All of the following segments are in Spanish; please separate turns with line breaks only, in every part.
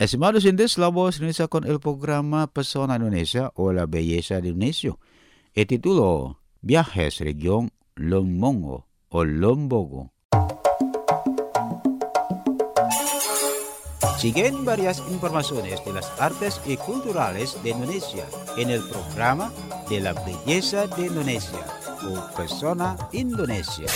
Estimados oyentes, la voz Indonesia con el programa Pesona Indonesia o la Belleza de Indonesia. El título, Viajes Región Lombongo o Lombogo. Siguen varias informaciones de las artes y culturales de Indonesia en el programa de la Belleza de Indonesia o Pesona Indonesia.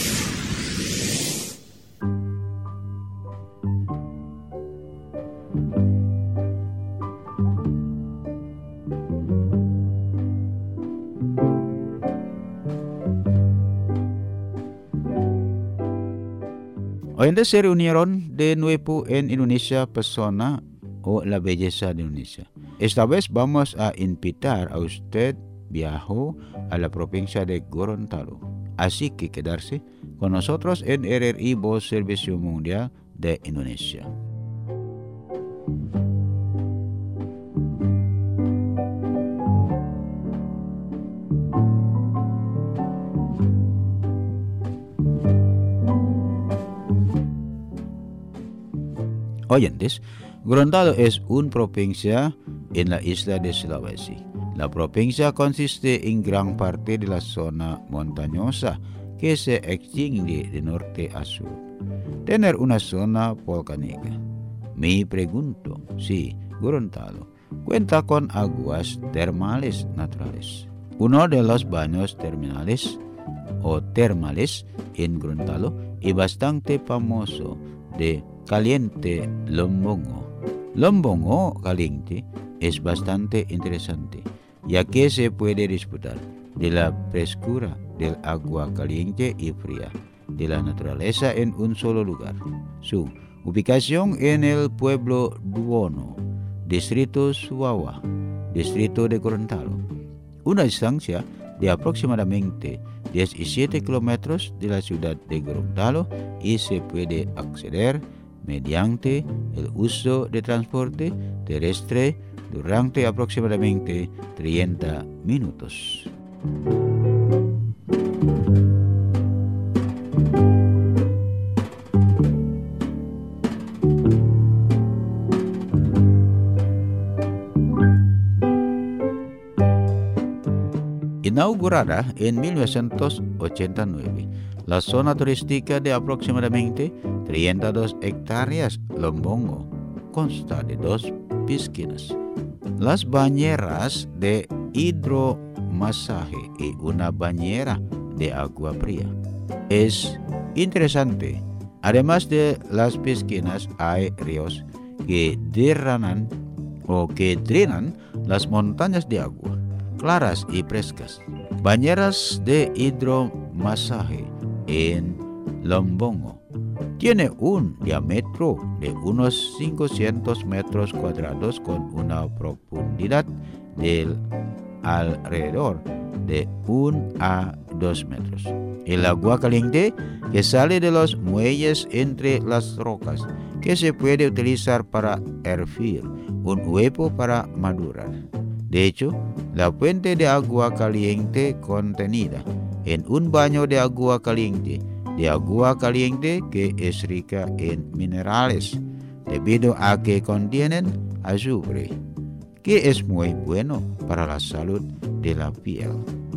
Hoy se reunieron de nuevo en Indonesia Pesona o la Belleza de Indonesia. Esta vez vamos a invitar a usted viajar a la provincia de Gorontalo. Así que quedarse con nosotros en RRI Voz Servicio Mundial de Indonesia. Oyentes, Gorontalo es una provincia en la isla de Sulawesi. La provincia consiste en gran parte de la zona montañosa que se extiende de norte a sur. Tener una zona volcánica. Me pregunto si Gorontalo cuenta con aguas termales naturales. Uno de los baños termales en Gorontalo es bastante famoso de Caliente Lombongo. Lombongo caliente es bastante interesante, ya que se puede disfrutar de la frescura del agua caliente y fría de la naturaleza en un solo lugar. Su ubicación en el pueblo Duono, distrito Suwawa, distrito de Gorontalo, una distancia de aproximadamente 17 kilómetros de la ciudad de Gorontalo, y se puede acceder mediante el uso de transporte terrestre durante aproximadamente 30 minutos. Inaugurada en 1989, la zona turística de aproximadamente 32 hectáreas Lombongo consta de 2 piscinas, las bañeras de hidromasaje y una bañera de agua fría. Es interesante, además de las piscinas hay ríos que drenan las montañas de agua claras y frescas. Bañeras de hidromasaje en Lombongo tiene un diámetro de unos 500 metros cuadrados con una profundidad de alrededor de 1 a 2 metros. El agua caliente que sale de los muelles entre las rocas, que se puede utilizar para hervir un huevo para madurar. De hecho, la fuente de agua caliente contenida en un baño de agua caliente que es rica en minerales, debido a que contienen azufre, que es muy bueno para la salud de la piel.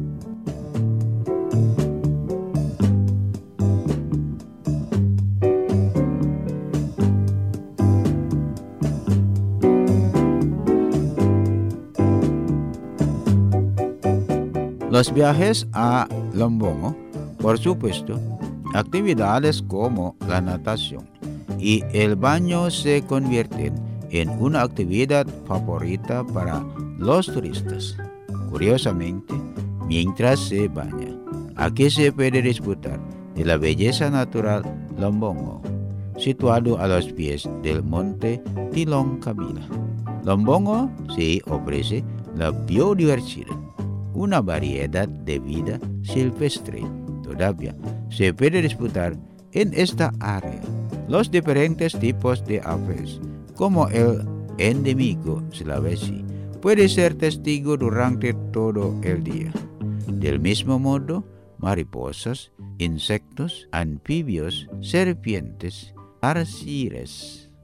Los viajes a Lombongo, por supuesto, actividades como la natación y el baño se convierten en una actividad favorita para los turistas. Curiosamente, mientras se baña, aquí se puede disfrutar de la belleza natural Lombongo, situado a los pies del monte Tilongkabila. Lombongo se ofrece la biodiversidad, una variedad de vida silvestre. Todavía se puede disfrutar en esta área los diferentes tipos de aves, como el endémico Sulawesi, puede ser testigo durante todo el día. Del mismo modo, mariposas, insectos, anfibios, serpientes, arcires,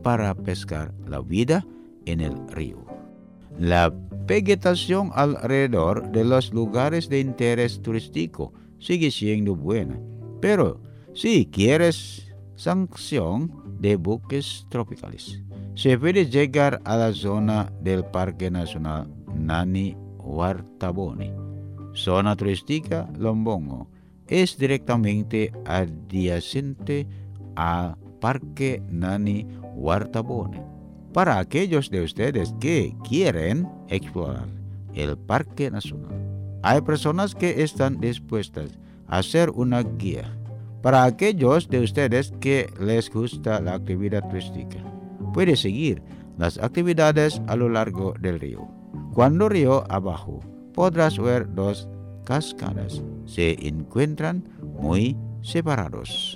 para pescar la vida en el río. La vegetación alrededor de los lugares de interés turístico sigue siendo buena, pero si quieres sanción de buques tropicales, se puede llegar a la zona del Parque Nacional Nani Wartabone. Zona turística Lombongo es directamente adyacente al Parque Nani Wartabone. Para aquellos de ustedes que quieren explorar el Parque Nacional, hay personas que están dispuestas a hacer una guía. Para aquellos de ustedes que les gusta la actividad turística, puede seguir las actividades a lo largo del río. Cuando río abajo, podrás ver dos cascadas. Se encuentran muy separados.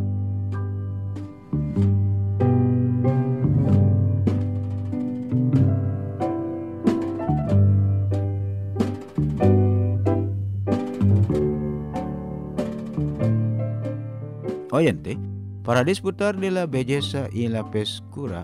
Oyente, para disfrutar de la belleza y la frescura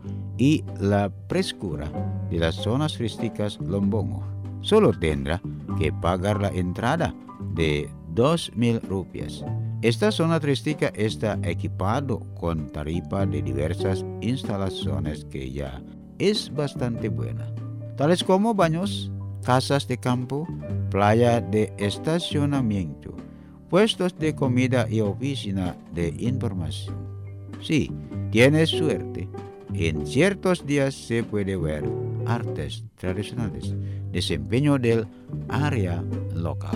de las zonas turísticas Lombongo, solo tendrá que pagar la entrada de 2,000 rupias. Esta zona turística está equipado con tarifa de diversas instalaciones que ya es bastante buena, tales como baños, casas de campo, playa de estacionamiento, puestos de comida y oficina de información. Si tienes suerte, en ciertos días se puede ver artes tradicionales, desempeño del área local.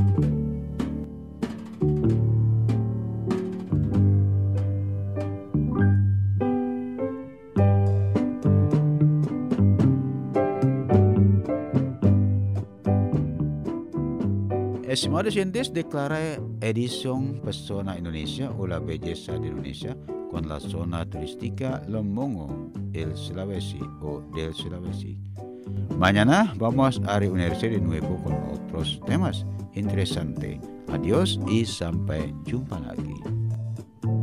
Estimados oyentes, declara edición Pesona Indonesia o la belleza de Indonesia con la zona turística Lombongo, el Sulawesi o del Sulawesi. Mañana vamos a reunirse de nuevo con otros temas interesantes. Adiós y sampai jumpa lagi.